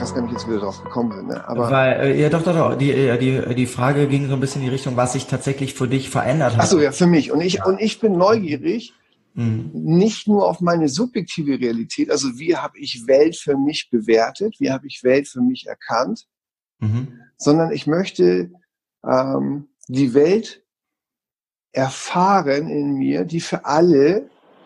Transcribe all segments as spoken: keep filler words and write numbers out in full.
weiß gar nicht, jetzt wieder drauf gekommen sind, ne? Aber Weil, äh, ja doch, doch, doch, die, äh, die, die Frage ging so ein bisschen in die Richtung, was sich tatsächlich für dich verändert ach hat. so, ja, für mich. Und ich, und ich bin neugierig, Mhm. nicht nur auf meine subjektive Realität, also wie habe ich Welt für mich bewertet, wie habe ich Welt für mich erkannt, Mhm. sondern ich möchte ähm, die Welt erfahren in mir, die für alle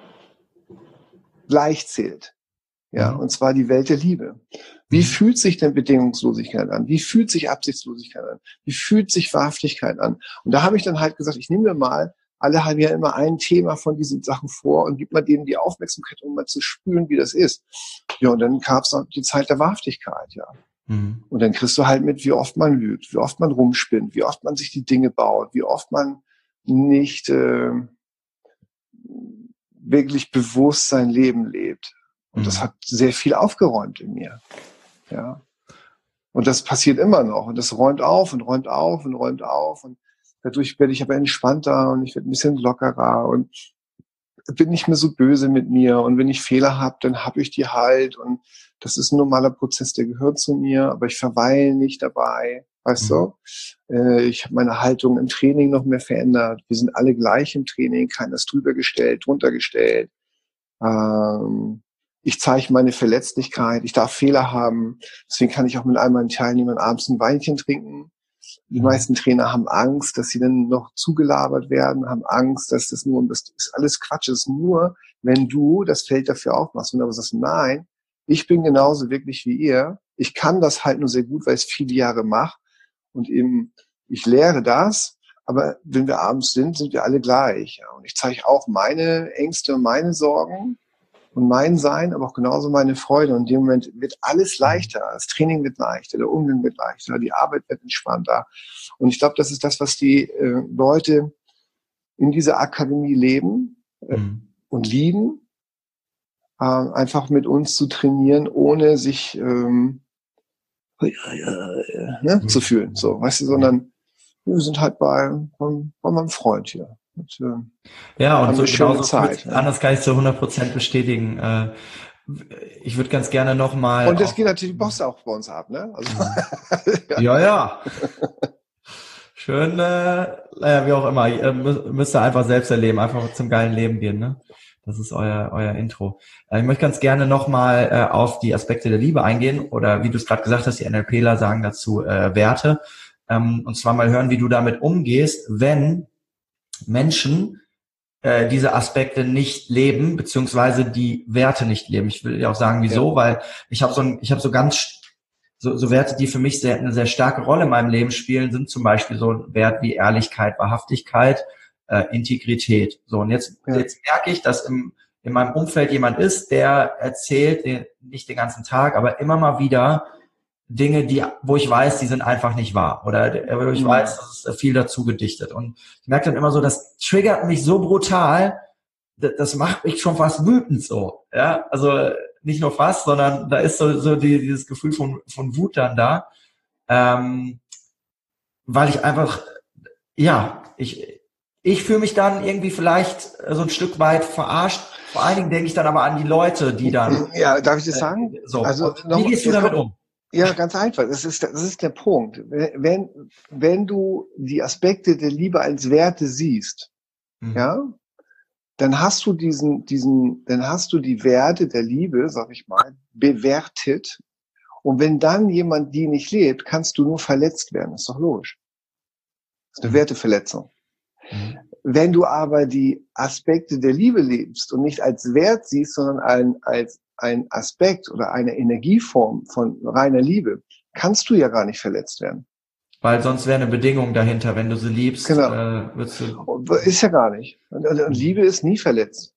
gleich zählt. Ja, Mhm. und zwar die Welt der Liebe. Wie Mhm. fühlt sich denn Bedingungslosigkeit an? Wie fühlt sich Absichtslosigkeit an? Wie fühlt sich Wahrhaftigkeit an? Und da habe ich dann halt gesagt, ich nehme mir mal, alle haben ja immer ein Thema von diesen Sachen vor und gib mal denen die Aufmerksamkeit, um mal zu spüren, wie das ist. Ja, und dann gab es noch die Zeit der Wahrhaftigkeit, ja. Mhm. Und dann kriegst du halt mit, wie oft man lügt, wie oft man rumspinnt, wie oft man sich die Dinge baut, wie oft man nicht äh, wirklich bewusst sein Leben lebt. Und das Mhm. hat sehr viel aufgeräumt in mir. Ja. Und das passiert immer noch. Und das räumt auf und räumt auf und räumt auf. Und dadurch werde ich aber entspannter und ich werde ein bisschen lockerer und bin nicht mehr so böse mit mir. Und wenn ich Fehler habe, dann habe ich die halt. Und das ist ein normaler Prozess, der gehört zu mir, aber ich verweile nicht dabei. Weißt Mhm. du? Äh, ich habe meine Haltung im Training noch mehr verändert. Wir sind alle gleich im Training. Keiner ist drüber gestellt, drunter gestellt. Ähm, ich zeige meine Verletzlichkeit. Ich darf Fehler haben. Deswegen kann ich auch mit all meinen Teilnehmern abends ein Weinchen trinken. Die Mhm. meisten Trainer haben Angst, dass sie dann noch zugelabert werden, haben Angst, dass das nur, das ist alles Quatsch, das ist nur, wenn du das Feld dafür aufmachst. Und aber sagst, nein, ich bin genauso wirklich wie ihr. Ich kann das halt nur sehr gut, weil ich es viele Jahre mache. Und eben, ich lehre das. Aber wenn wir abends sind, sind wir alle gleich. Ja. Und ich zeige auch meine Ängste und meine Sorgen und mein Sein, aber auch genauso meine Freude. Und in dem Moment wird alles leichter. Das Training wird leichter, der Umgang wird leichter, die Arbeit wird entspannter. Und ich glaube, das ist das, was die äh, Leute in dieser Akademie leben äh, Mhm. und lieben, äh, einfach mit uns zu trainieren, ohne sich ähm, äh, ne, zu fühlen. So, weißt du, Mhm. sondern wir sind halt bei, bei, bei meinem Freund hier. Und, äh, Ja, und haben eine so schöne genauso fühlt Zeit. sich an, Ja. das kann ich zu hundert Prozent bestätigen. Äh, ich würde ganz gerne nochmal Und das auf. geht natürlich die Post auch bei uns ab, ne? Also, Mhm. ja. Ja, ja. Schön, äh, naja, wie auch immer. Ihr mü- müsst ihr einfach selbst erleben, einfach zum geilen Leben gehen, ne? Das ist euer, euer Intro. Äh, ich möchte ganz gerne nochmal äh, auf die Aspekte der Liebe eingehen oder wie du es gerade gesagt hast, die NLPler sagen dazu äh, Werte. Ähm, und zwar mal hören, wie du damit umgehst, wenn Menschen äh, diese Aspekte nicht leben, beziehungsweise die Werte nicht leben. Ich will dir auch sagen, Ja. wieso, weil ich habe so ein, ich habe so ganz so, so Werte, die für mich sehr, eine sehr starke Rolle in meinem Leben spielen, sind zum Beispiel so ein Wert wie Ehrlichkeit, Wahrhaftigkeit, äh, Integrität. So, und jetzt, Ja. jetzt merke ich, dass im, in meinem Umfeld jemand ist, der erzählt, den, nicht den ganzen Tag, aber immer mal wieder Dinge, die, wo ich weiß, die sind einfach nicht wahr. Oder wo ich weiß, Mhm. das ist viel dazu gedichtet. Und ich merke dann immer so, das triggert mich so brutal, das, das macht mich schon fast wütend so. Ja, also nicht nur fast, sondern da ist so, so die, dieses Gefühl von, von Wut dann da. Ähm, weil ich einfach, ja, ich, ich fühle mich dann irgendwie vielleicht so ein Stück weit verarscht. Vor allen Dingen denke ich dann aber an die Leute, die dann, Ja, darf ich das äh, sagen? so. Also Und wie nochmal, gehst du jetzt damit kommt, um? ja, ganz einfach. Das ist, das ist der Punkt. Wenn, wenn du die Aspekte der Liebe als Werte siehst, Mhm. ja, dann hast du diesen, diesen, dann hast du die Werte der Liebe, sag ich mal, bewertet. Und wenn dann jemand die nicht lebt, kannst du nur verletzt werden. Das ist doch logisch. Das ist eine Mhm. Werteverletzung. Mhm. Wenn du aber die Aspekte der Liebe lebst und nicht als Wert siehst, sondern ein, als ein Aspekt oder eine Energieform von reiner Liebe, kannst du ja gar nicht verletzt werden. Weil sonst wäre eine Bedingung dahinter. Wenn du sie liebst, Genau. äh, würdest du. Und ist ja gar nicht. Und, und Liebe Mhm. ist nie verletzt.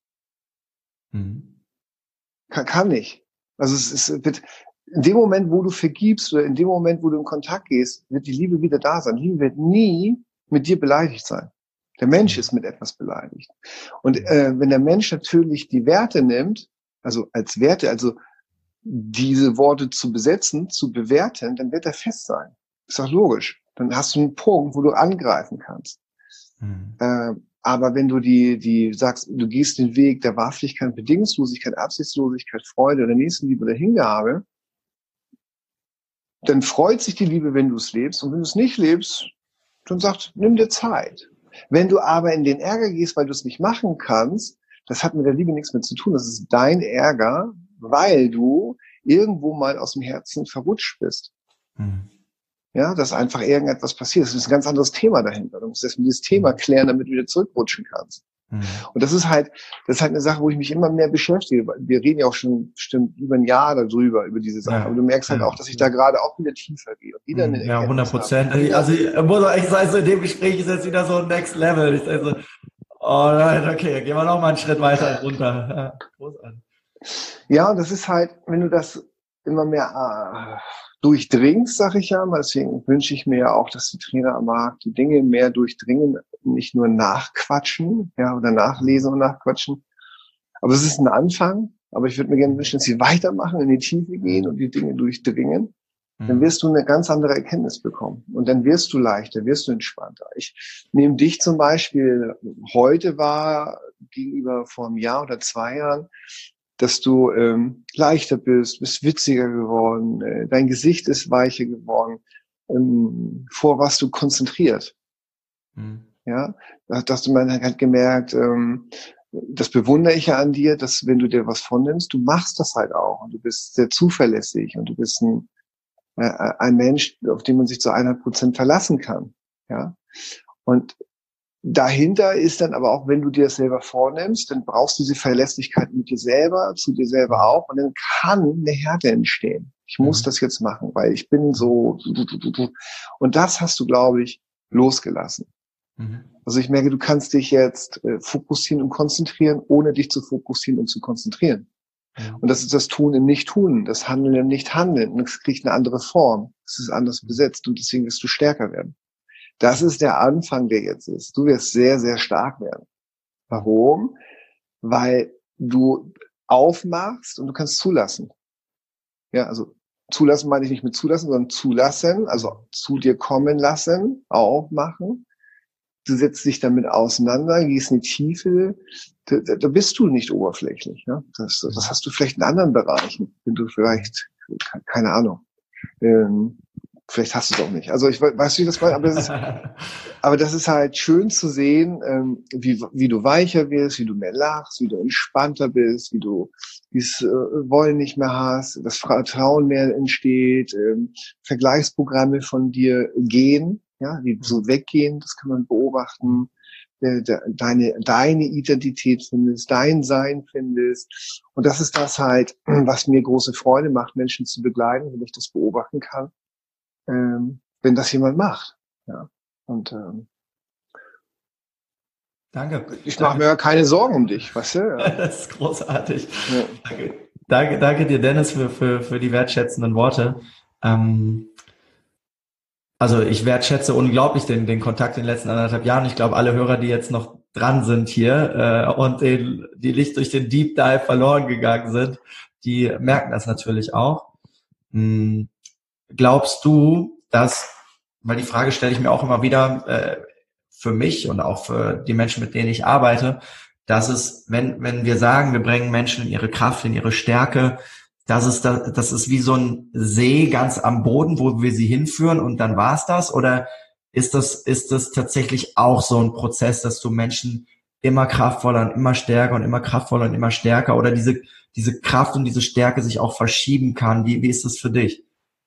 Mhm. Kann, kann nicht. Also es, es wird, in dem Moment, wo du vergibst oder in dem Moment, wo du in Kontakt gehst, wird die Liebe wieder da sein. Liebe wird nie mit dir beleidigt sein. Der Mensch ist mit etwas beleidigt. Und äh, wenn der Mensch natürlich die Werte nimmt, also als Werte, also diese Worte zu besetzen, zu bewerten, dann wird er fest sein. Ist doch logisch. Dann hast du einen Punkt, wo du angreifen kannst. Mhm. Äh, aber wenn du die, die sagst, du gehst den Weg der Wahrhaftigkeit, Bedingungslosigkeit, Absichtslosigkeit, Freude oder Nächstenliebe oder Hingabe, dann freut sich die Liebe, wenn du es lebst. Und wenn du es nicht lebst, dann sagt, nimm dir Zeit. Wenn du aber in den Ärger gehst, weil du es nicht machen kannst, das hat mit der Liebe nichts mehr zu tun. Das ist dein Ärger, weil du irgendwo mal aus dem Herzen verrutscht bist. Mhm. Ja, dass einfach irgendetwas passiert. Das ist ein ganz anderes Thema dahinter. Du musst erst dieses Thema klären, damit du wieder zurückrutschen kannst. Mhm. Und das ist halt, das ist halt eine Sache, wo ich mich immer mehr beschäftige. Wir reden ja auch schon bestimmt über ein Jahr darüber, über diese Sache. Ja, aber du merkst halt ja. auch, dass ich da gerade auch wieder tiefer gehe. Und wieder eine ja, hundert Prozent. Also ich muss auch echt sagen, so in dem Gespräch ist jetzt wieder so Next Level. Ich sage so, oh nein, okay, gehen wir noch mal einen Schritt weiter runter. Ja, großartig. Ja, und das ist halt, wenn du das immer mehr äh, durchdringst, sag ich ja mal, deswegen wünsche ich mir ja auch, dass die Trainer am Markt die Dinge mehr durchdringen, nicht nur nachquatschen, ja, oder nachlesen und nachquatschen. Aber es ist ein Anfang, aber ich würde mir gerne wünschen, dass sie weitermachen, in die Tiefe gehen und die Dinge durchdringen. Mhm. Dann wirst du eine ganz andere Erkenntnis bekommen. Und dann wirst du leichter, wirst du entspannter. Ich nehme dich zum Beispiel heute wahr, gegenüber vor einem Jahr oder zwei Jahren, dass du ähm, leichter bist, bist witziger geworden, äh, dein Gesicht ist weicher geworden, ähm, vor was du konzentriert. Mhm. Ja, da hast du man halt gemerkt, ähm, das bewundere ich ja an dir, dass wenn du dir was vornimmst, du machst das halt auch und du bist sehr zuverlässig und du bist ein, äh, ein Mensch, auf den man sich zu hundert Prozent verlassen kann. Ja, und dahinter ist dann aber auch, wenn du dir das selber vornimmst, dann brauchst du diese Verlässlichkeit mit dir selber, zu dir selber auch, und dann kann eine Härte entstehen. Ich muss mhm. das jetzt machen, weil ich bin so, und das hast du, glaube ich, losgelassen. Mhm. Also ich merke, du kannst dich jetzt äh, fokussieren und konzentrieren, ohne dich zu fokussieren und zu konzentrieren. Mhm. Und das ist das Tun im Nicht-Tun, das Handeln im Nicht-Handeln. Und es kriegt eine andere Form. Es ist anders besetzt und deswegen wirst du stärker werden. Das ist der Anfang, der jetzt ist. Du wirst sehr, sehr stark werden. Warum? Weil du aufmachst und du kannst zulassen. Ja, also zulassen meine ich nicht mit zulassen, sondern zulassen, also zu dir kommen lassen, aufmachen. Du setzt dich damit auseinander, gehst in die Tiefe. Da, da bist du nicht oberflächlich. Ja? Das, das hast du vielleicht in anderen Bereichen, wenn du vielleicht, keine Ahnung, ähm, vielleicht hast du es auch nicht. Also ich weiß, wie das meine, aber das ist, aber das ist halt schön zu sehen, ähm, wie, wie du weicher wirst, wie du mehr lachst, wie du entspannter bist, wie du dieses äh, Wollen nicht mehr hast, das Vertrauen mehr entsteht, ähm, Vergleichsprogramme von dir gehen, ja, die so weggehen, das kann man beobachten, äh, de, deine, deine Identität findest, dein Sein findest. Und das ist das halt, was mir große Freude macht, Menschen zu begleiten, wenn ich das beobachten kann. Ähm, wenn das jemand macht. Ja. Und ähm, danke. Ich mache mir ja keine Sorgen um dich, weißt du? Ja. Das ist großartig. Ja. Danke, danke, danke dir, Dennis, für, für, für die wertschätzenden Worte. Ähm, also ich wertschätze unglaublich den, den Kontakt in den letzten anderthalb Jahren. Ich glaube, alle Hörer, die jetzt noch dran sind hier äh, und den, die nicht durch den Deep Dive verloren gegangen sind, die merken das natürlich auch. Hm. Glaubst du, dass, weil die Frage stelle ich mir auch immer wieder äh, für mich und auch für die Menschen, mit denen ich arbeite, dass es, wenn wenn wir sagen, wir bringen Menschen in ihre Kraft, in ihre Stärke, dass es da, das ist wie so ein See ganz am Boden, wo wir sie hinführen und dann war's das? Oder ist das ist das tatsächlich auch so ein Prozess, dass du Menschen immer kraftvoller und immer stärker und immer kraftvoller und immer stärker oder diese diese Kraft und diese Stärke sich auch verschieben kann? Wie wie ist das für dich?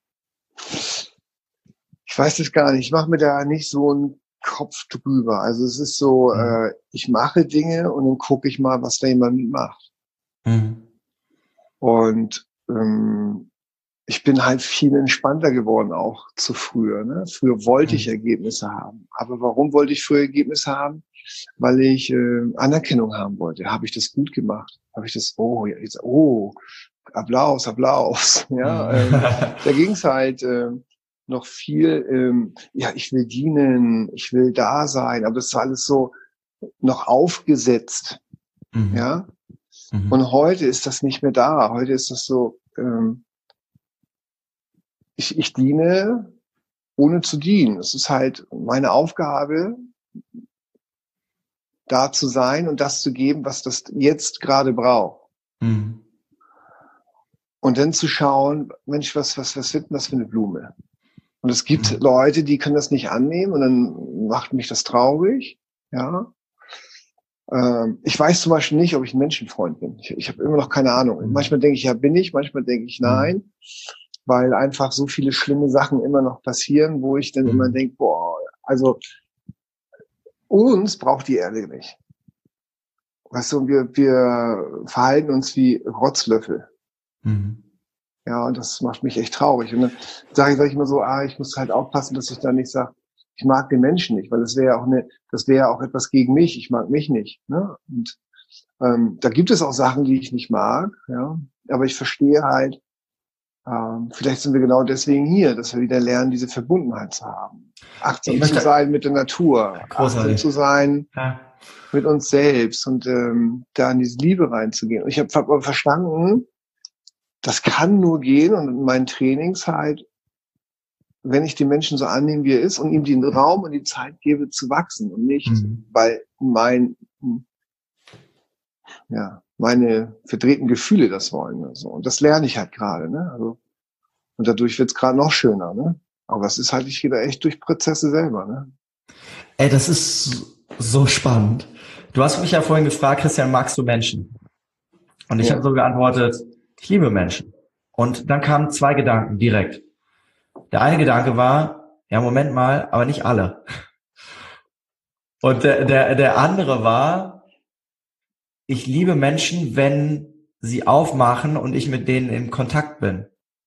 Ich weiß das gar nicht. Ich mache mir da nicht so einen Kopf drüber. Also es ist so, mhm. äh, ich mache Dinge und dann gucke ich mal, was da jemand mitmacht. Mhm. Und ähm, ich bin halt viel entspannter geworden, auch zu früher. Ne? Früher wollte mhm. ich Ergebnisse haben. Aber warum wollte ich früher Ergebnisse haben? Weil ich äh, Anerkennung haben wollte. Habe ich das gut gemacht? Habe ich das, oh, jetzt, oh, Applaus, Applaus. Ja, mhm. ähm, da ging es halt äh, noch viel, ähm, ja, ich will dienen, ich will da sein, aber das war alles so noch aufgesetzt. Mhm. Ja. Mhm. Und heute ist das nicht mehr da. Heute ist das so, ähm, ich, ich diene, ohne zu dienen. Es ist halt meine Aufgabe, da zu sein und das zu geben, was das jetzt gerade braucht. Mhm. Und dann zu schauen, Mensch, was, was, was wird denn das für eine Blume? Und es gibt Leute, die können das nicht annehmen und dann macht mich das traurig, ja. Ähm, ich weiß zum Beispiel nicht, ob ich ein Menschenfreund bin. Ich, ich habe immer noch keine Ahnung. Manchmal denke ich, ja, bin ich, manchmal denke ich, nein, weil einfach so viele schlimme Sachen immer noch passieren, wo ich dann immer denke, boah, also uns braucht die Erde nicht. Weißt du, wir, wir verhalten uns wie Rotzlöffel. Mhm. Ja, und das macht mich echt traurig. Und dann sage ich, sag ich immer so, ah, ich muss halt aufpassen, dass ich da nicht sage, ich mag den Menschen nicht, weil das wäre ja auch eine, das wäre ja auch etwas gegen mich. Ich mag mich nicht. Ne? Und ähm, da gibt es auch Sachen, die ich nicht mag. Ja, aber ich verstehe halt, ähm, vielleicht sind wir genau deswegen hier, dass wir wieder lernen, diese Verbundenheit zu haben, achtsam zu sein mit der Natur, großartig. achtsam zu sein. Ja. Mit uns selbst und ähm, da in diese Liebe reinzugehen. Und ich habe hab verstanden, das kann nur gehen und in meinen Trainings halt, wenn ich den Menschen so annehme, wie er ist und ihm den Raum und die Zeit gebe zu wachsen und nicht, mhm. weil mein, ja, meine verdrehten Gefühle das wollen. Oder so. Und das lerne ich halt gerade. Ne? Also, und dadurch wird's gerade noch schöner. Ne? Aber es ist halt, ich gehe da echt durch Prozesse selber. Ne? Ey, das ist so spannend. Du hast mich ja vorhin gefragt, Christian, magst du Menschen? Und ich ja. habe so geantwortet, ich liebe Menschen. Und dann kamen zwei Gedanken direkt. Der eine Gedanke war, ja, Moment mal, aber nicht alle. Und der, der, der andere war, ich liebe Menschen, wenn sie aufmachen und ich mit denen in Kontakt bin.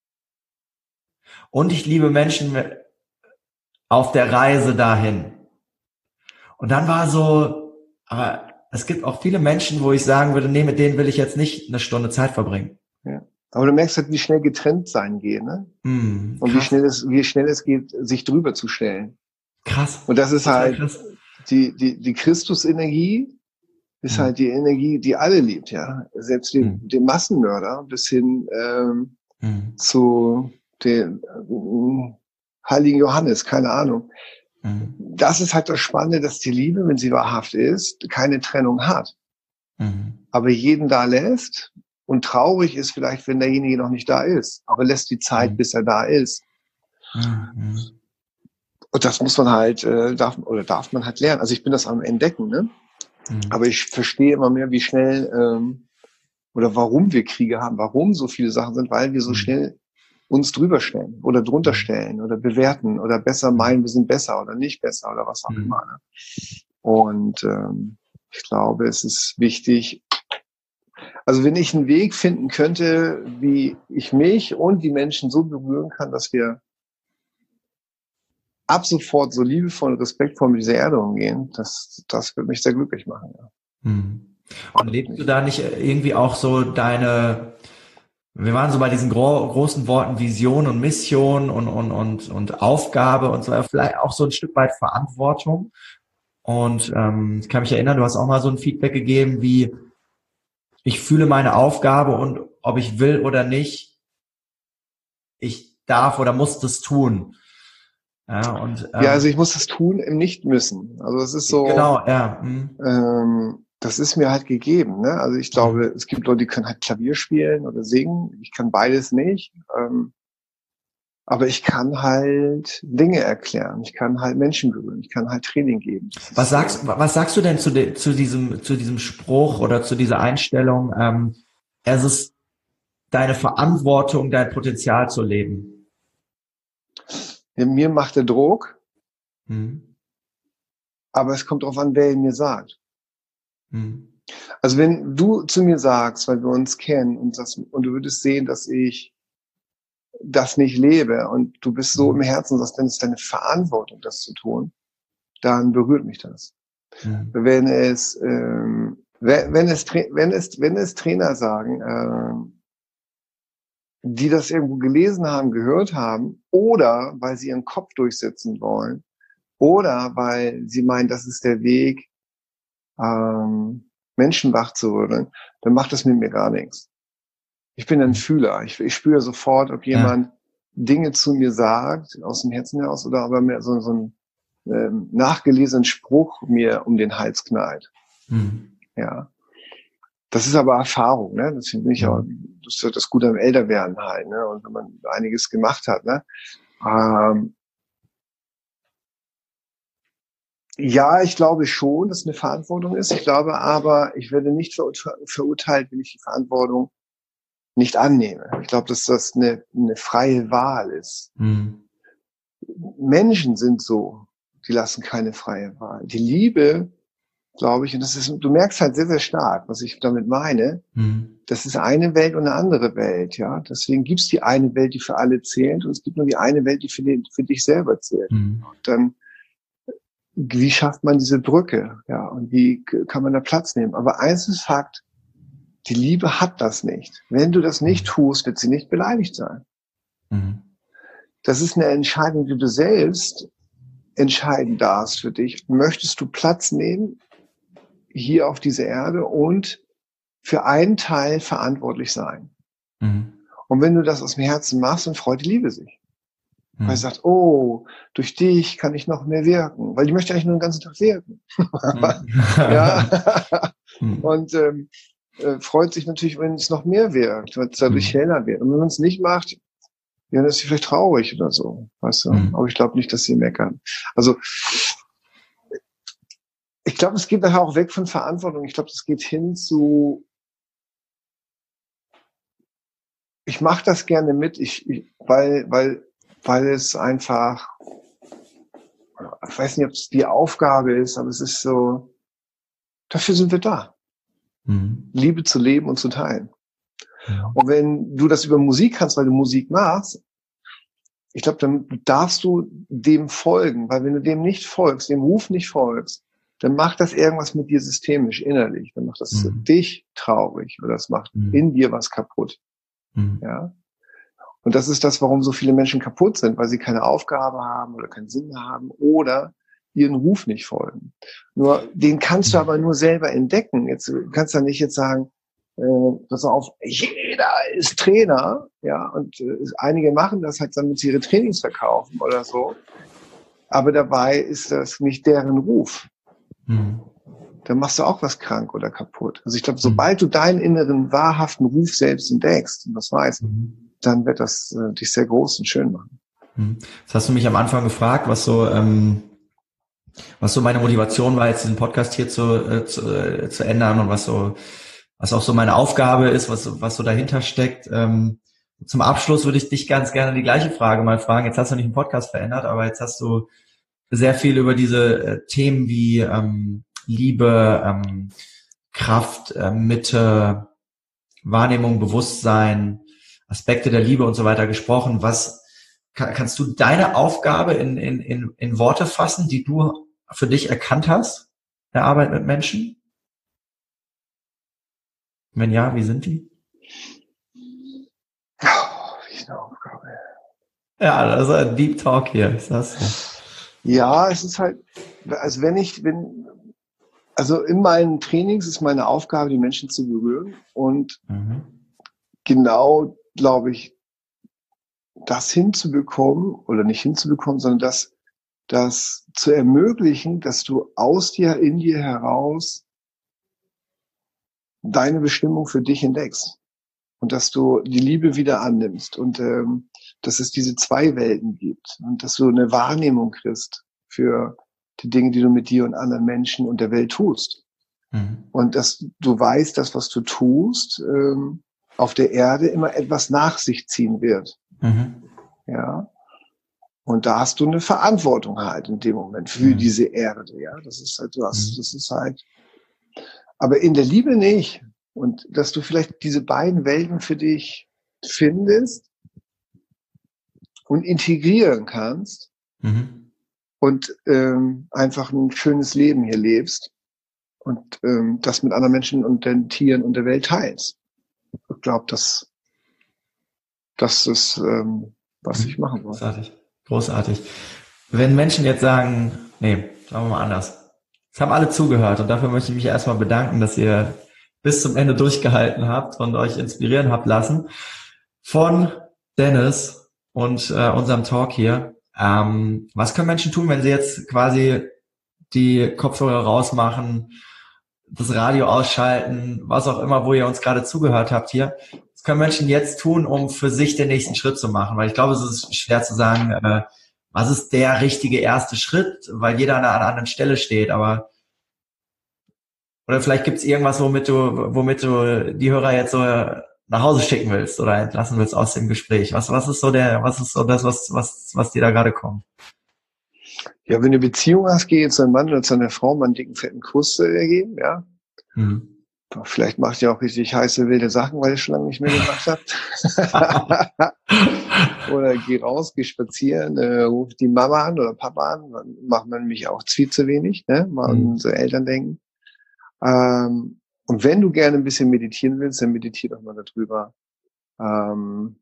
Und ich liebe Menschen auf der Reise dahin. Und dann war so, aber es gibt auch viele Menschen, wo ich sagen würde, nee, mit denen will ich jetzt nicht eine Stunde Zeit verbringen. Ja. Aber du merkst halt, wie schnell getrennt sein geht, ne? Mm, und wie schnell es, wie schnell es geht, sich drüber zu stellen. Krass. Und das ist das halt krass. die, die, die Christus-Energie ist mm. halt die Energie, die alle liebt, ja. Selbst den, mm. den Massenmörder bis hin ähm, mm. zu den äh, Heiligen Johannes, keine Ahnung. Das ist halt das Spannende, dass die Liebe, wenn sie wahrhaft ist, keine Trennung hat. Mhm. Aber jeden da lässt und traurig ist vielleicht, wenn derjenige noch nicht da ist. Aber lässt die Zeit, mhm. bis er da ist. Mhm. Und das muss man halt, äh, darf, oder darf man halt lernen. Also ich bin das am Entdecken, ne? Mhm. Aber ich verstehe immer mehr, wie schnell, ähm, oder warum wir Kriege haben, warum so viele Sachen sind, weil wir so mhm. schnell uns drüber stellen oder drunter stellen oder bewerten oder besser meinen, wir sind besser oder nicht besser oder was auch mhm. immer. Ne? Und ähm, ich glaube, es ist wichtig, also wenn ich einen Weg finden könnte, wie ich mich und die Menschen so berühren kann, dass wir ab sofort so liebevoll und respektvoll mit dieser Erde umgehen, das, das wird mich sehr glücklich machen. Ja. Mhm. Und lebst du da nicht irgendwie auch so deine... Wir waren so bei diesen gro- großen Worten Vision und Mission und, und, und, und Aufgabe und so, vielleicht auch so ein Stück weit Verantwortung. Und ähm, ich kann mich erinnern, du hast auch mal so ein Feedback gegeben, wie ich fühle meine Aufgabe und ob ich will oder nicht, ich darf oder muss das tun. Ja, und, ähm, ja, also ich muss das tun im Nicht-Müssen. Also es ist so... Genau, ja. Mhm. Ähm, das ist mir halt gegeben, ne? Also ich glaube, es gibt Leute, die können halt Klavier spielen oder singen. Ich kann beides nicht. Ähm, aber ich kann halt Dinge erklären. Ich kann halt Menschen berühren. Ich kann halt Training geben. Was sagst, so. was sagst du denn zu, de, zu diesem, zu diesem Spruch oder zu dieser Einstellung? Ähm, es ist deine Verantwortung, dein Potenzial zu leben. Ja, mir macht der Druck. Hm. Aber es kommt darauf an, wer ihn mir sagt. Also wenn du zu mir sagst, weil wir uns kennen und, das, und du würdest sehen, dass ich das nicht lebe und du bist so im Herzen, dass dann ist deine Verantwortung, das zu tun, dann berührt mich das. Mhm. Wenn es, ähm, wenn, wenn es, wenn es, wenn es Trainer sagen, ähm, die das irgendwo gelesen haben, gehört haben, oder weil sie ihren Kopf durchsetzen wollen, oder weil sie meinen, das ist der Weg, ähm, Menschen wach zu rütteln, dann macht das mit mir gar nichts. Ich bin ein Fühler. Ich, ich spüre sofort, ob jemand ja. Dinge zu mir sagt, aus dem Herzen heraus, oder aber mir so, so einen ähm, nachgelesenen Spruch mir um den Hals knallt. Mhm. Ja. Das ist aber Erfahrung, ne? Das finde ich auch, das ist das Gute am Älterwerden halt, ne? Und wenn man einiges gemacht hat, ne? Ähm, ja, ich glaube schon, dass es eine Verantwortung ist. Ich glaube aber, ich werde nicht verurte- verurteilt, wenn ich die Verantwortung nicht annehme. Ich glaube, dass das eine, eine freie Wahl ist. Mhm. Menschen sind so, die lassen keine freie Wahl. Die Liebe, glaube ich, und das ist, du merkst halt sehr, sehr stark, was ich damit meine. Mhm. Das ist eine Welt und eine andere Welt, ja. Deswegen gibt es die eine Welt, die für alle zählt, und es gibt nur die eine Welt, die für, den, für dich selber zählt. Mhm. Und dann, wie schafft man diese Brücke, ja, und wie kann man da Platz nehmen? Aber eins ist Fakt, die Liebe hat das nicht. Wenn du das nicht tust, wird sie nicht beleidigt sein. Mhm. Das ist eine Entscheidung, die du selbst entscheiden darfst für dich. Möchtest du Platz nehmen hier auf dieser Erde und für einen Teil verantwortlich sein? Mhm. Und Und wenn du das aus dem Herzen machst, dann freut die Liebe sich. Mhm. Weil sie sagt, oh, durch dich kann ich noch mehr wirken. Weil die möchte eigentlich nur den ganzen Tag wirken. Mhm. Ja. Mhm. Und ähm, äh, freut sich natürlich, wenn es noch mehr wirkt, wenn es dadurch Mhm. heller wird. Und wenn man es nicht macht, ja, dann ist sie vielleicht traurig oder so. Weißt du? Mhm. Aber ich glaube nicht, dass sie meckern. Also ich glaube, es geht nachher auch weg von Verantwortung. Ich glaube, es geht hin zu, ich mache das gerne mit, ich, ich, weil, weil, weil es einfach, ich weiß nicht, ob es die Aufgabe ist, aber es ist so, dafür sind wir da. Mhm. Liebe zu leben und zu teilen. Mhm. Und wenn du das über Musik kannst, weil du Musik machst, ich glaube, dann darfst du dem folgen, weil wenn du dem nicht folgst, dem Ruf nicht folgst, dann macht das irgendwas mit dir systemisch, innerlich. Dann macht das Mhm. dich traurig oder das macht Mhm. in dir was kaputt. Mhm. Ja. Und das ist das, warum so viele Menschen kaputt sind, weil sie keine Aufgabe haben oder keinen Sinn haben oder ihren Ruf nicht folgen. Nur, den kannst du aber nur selber entdecken. Jetzt du kannst du nicht jetzt sagen, äh, pass auf, jeder ist Trainer, ja, und äh, einige machen das halt, damit sie ihre Trainings verkaufen oder so. Aber dabei ist das nicht deren Ruf. Mhm. Dann machst du auch was krank oder kaputt. Also ich glaube, sobald du deinen inneren, wahrhaften Ruf selbst entdeckst und das weißt, Mhm. dann wird das äh, dich sehr groß und schön machen. Mhm. Das hast du mich am Anfang gefragt, was so, ähm, was so meine Motivation war, jetzt diesen Podcast hier zu, äh, zu, äh, zu ändern und was so, was auch so meine Aufgabe ist, was, was so dahinter steckt. Ähm, zum Abschluss würde ich dich ganz gerne die gleiche Frage mal fragen. Jetzt hast du nicht einen Podcast verändert, aber jetzt hast du sehr viel über diese äh, Themen wie ähm, Liebe, ähm, Kraft, äh, Mitte, Wahrnehmung, Bewusstsein, Aspekte der Liebe und so weiter gesprochen. Was kann, kannst du deine Aufgabe in, in, in, in Worte fassen, die du für dich erkannt hast, der Arbeit mit Menschen? Wenn ja, wie sind die? Oh, wie eine Aufgabe. Ja, das ist ein Deep Talk hier. Ist das so? Ja, es ist halt, also wenn ich, wenn, also in meinen Trainings ist meine Aufgabe, die Menschen zu berühren und Mhm. genau, glaube ich, das hinzubekommen oder nicht hinzubekommen, sondern das, das zu ermöglichen, dass du aus dir, in dir heraus deine Bestimmung für dich entdeckst und dass du die Liebe wieder annimmst und ähm, dass es diese zwei Welten gibt und dass du eine Wahrnehmung kriegst für die Dinge, die du mit dir und anderen Menschen und der Welt tust. Mhm. Und dass du weißt, dass was du tust, ähm, auf der Erde immer etwas nach sich ziehen wird. Mhm. Ja. Und da hast du eine Verantwortung halt in dem Moment für Mhm. diese Erde. Ja. Das ist halt was, Mhm. das ist halt, aber in der Liebe nicht. Und dass du vielleicht diese beiden Welten für dich findest und integrieren kannst Mhm. und ähm, einfach ein schönes Leben hier lebst und ähm, das mit anderen Menschen und den Tieren und der Welt teilst. Ich glaube, das, das ist, ähm, was ich machen wollte. Großartig. Großartig. Wenn Menschen jetzt sagen, nee, sagen wir mal anders. Es haben alle zugehört und dafür möchte ich mich erstmal bedanken, dass ihr bis zum Ende durchgehalten habt und euch inspirieren habt lassen von Dennis und äh, unserem Talk hier. Ähm, was können Menschen tun, wenn sie jetzt quasi die Kopfhörer rausmachen das Radio ausschalten, was auch immer, wo ihr uns gerade zugehört habt hier. Was können Menschen jetzt tun, um für sich den nächsten Schritt zu machen? Weil ich glaube, es ist schwer zu sagen, äh, was ist der richtige erste Schritt, weil jeder an einer anderen Stelle steht, aber oder vielleicht gibt es irgendwas, womit du, womit du die Hörer jetzt so nach Hause schicken willst oder entlassen willst aus dem Gespräch. Was, was ist so der, was ist so das, was, was, was dir da gerade kommt? Ja, wenn du eine Beziehung hast, geh jetzt zu einem Mann oder zu einer Frau mal einen dicken, fetten Kuss äh, geben, ja. Mhm. Vielleicht macht ihr auch richtig heiße, wilde Sachen, weil ihr schon lange nicht mehr gemacht habt. Oder geh raus, geh spazieren, äh, ruf die Mama an oder Papa an, dann macht man nämlich auch viel zu wenig, ne? Mal an Mhm. unsere Eltern denken. Ähm, und wenn du gerne ein bisschen meditieren willst, dann meditier doch mal darüber, ähm,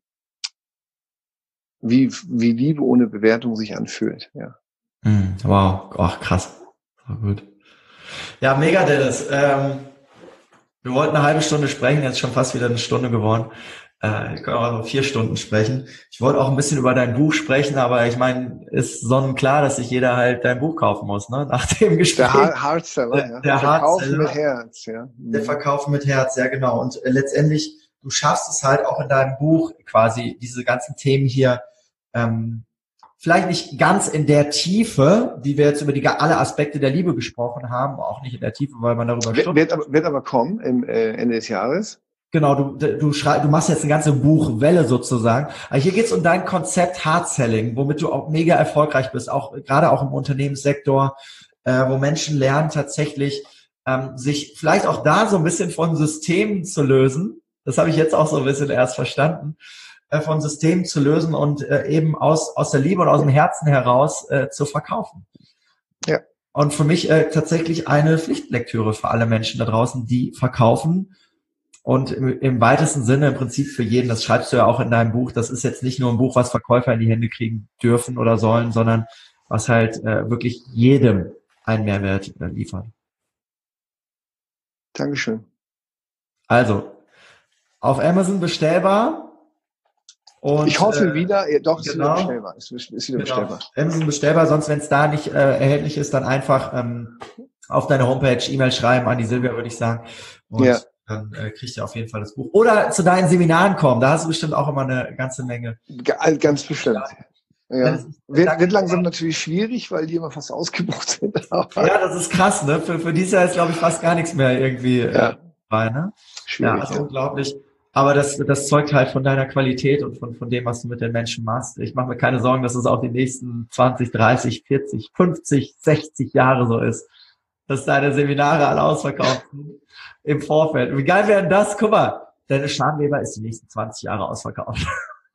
wie, wie Liebe ohne Bewertung sich anfühlt, ja. Mhm. Wow, ach krass. So gut. Ja, mega, Dennis. Ähm, wir wollten eine halbe Stunde sprechen, jetzt schon fast wieder eine Stunde geworden. Äh, ich kann auch noch vier Stunden sprechen. Ich wollte auch ein bisschen über dein Buch sprechen, aber ich meine, ist sonnenklar, dass sich jeder halt dein Buch kaufen muss, ne? Nach dem Gespräch. Der Hardseller, ja. Der Verkaufen Hardseller. mit Herz, ja. Der Verkaufen mit Herz, ja genau. Und äh, letztendlich, du schaffst es halt auch in deinem Buch quasi, diese ganzen Themen hier, ähm, vielleicht nicht ganz in der Tiefe, wie wir jetzt über die alle Aspekte der Liebe gesprochen haben, auch nicht in der Tiefe, weil man darüber wird, wird, aber, wird aber kommen im äh, Ende des Jahres. Genau, du du schrei, du machst jetzt eine ganze Buchwelle sozusagen. Aber hier geht's um dein Konzept Hard Selling, womit du auch mega erfolgreich bist, auch gerade auch im Unternehmenssektor, äh, wo Menschen lernen tatsächlich ähm, sich vielleicht auch da so ein bisschen von Systemen zu lösen. Das habe ich jetzt auch so ein bisschen erst verstanden. Von Systemen zu lösen und äh, eben aus aus der Liebe und aus dem Herzen heraus äh, zu verkaufen. Ja. Und für mich äh, tatsächlich eine Pflichtlektüre für alle Menschen da draußen, die verkaufen und im, im weitesten Sinne im Prinzip für jeden, das schreibst du ja auch in deinem Buch, das ist jetzt nicht nur ein Buch, was Verkäufer in die Hände kriegen dürfen oder sollen, sondern was halt äh, wirklich jedem einen Mehrwert äh, liefert. Dankeschön. Also, auf Amazon bestellbar. Und, ich hoffe äh, wieder, ja, doch, ist genau, wieder bestellbar. Ist, ist wieder genau. bestellbar. Amazon bestellbar, sonst wenn es da nicht äh, erhältlich ist, dann einfach ähm, auf deine Homepage E-Mail schreiben an die Silvia, würde ich sagen. Und ja. dann äh, kriegst du auf jeden Fall das Buch. Oder zu deinen Seminaren kommen, da hast du bestimmt auch immer eine ganze Menge. Ganz bestimmt. Ja. Wird, wird langsam natürlich schwierig, weil die immer fast ausgebucht sind. Ja, das ist krass, ne? Für, für dieses Jahr ist, glaube ich, fast gar nichts mehr irgendwie ja. äh, bei, ne? Schwierig, ja, also ja. unglaublich. Aber das, das zeugt halt von deiner Qualität und von, von dem, was du mit den Menschen machst. Ich mache mir keine Sorgen, dass es auch die nächsten zwanzig, dreißig, vierzig, fünfzig, sechzig Jahre so ist, dass deine Seminare alle ausverkauft sind im Vorfeld. Wie geil wäre denn das? Guck mal, deine Schamleber ist die nächsten zwanzig Jahre ausverkauft.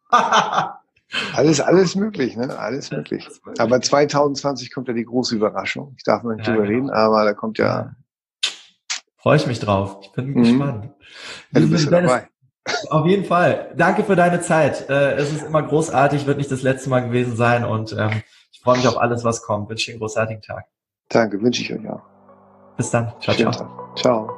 Alles, alles möglich, ne? Alles möglich. Aber zwanzig zwanzig kommt ja die große Überraschung. Ich darf noch nicht ja, drüber genau. reden, aber da kommt ja... ja. Freue ich mich drauf. Ich bin mhm. gespannt. Ja, du bist ja dabei. Auf jeden Fall. Danke für deine Zeit. Es ist immer großartig, wird nicht das letzte Mal gewesen sein und ähm, ich freue mich auf alles, was kommt. Wünsche dir einen großartigen Tag. Danke, wünsche ich euch auch. Bis dann. Ciao, Schönen ciao. Tag. Ciao.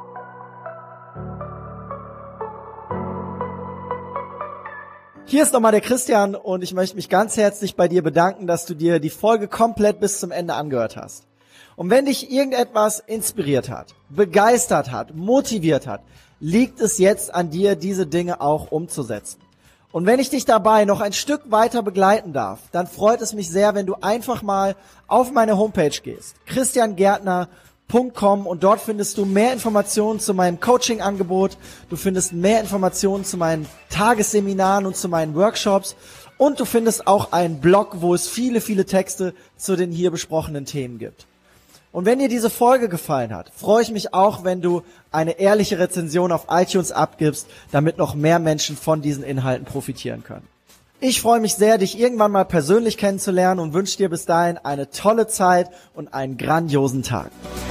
Hier ist nochmal der Christian und ich möchte mich ganz herzlich bei dir bedanken, dass du dir die Folge komplett bis zum Ende angehört hast. Und wenn dich irgendetwas inspiriert hat, begeistert hat, motiviert hat, liegt es jetzt an dir, diese Dinge auch umzusetzen. Und wenn ich dich dabei noch ein Stück weiter begleiten darf, dann freut es mich sehr, wenn du einfach mal auf meine Homepage gehst, christian gärtner punkt com, und dort findest du mehr Informationen zu meinem Coaching-Angebot, du findest mehr Informationen zu meinen Tagesseminaren und zu meinen Workshops und du findest auch einen Blog, wo es viele, viele Texte zu den hier besprochenen Themen gibt. Und wenn dir diese Folge gefallen hat, freue ich mich auch, wenn du eine ehrliche Rezension auf iTunes abgibst, damit noch mehr Menschen von diesen Inhalten profitieren können. Ich freue mich sehr, dich irgendwann mal persönlich kennenzulernen und wünsche dir bis dahin eine tolle Zeit und einen grandiosen Tag.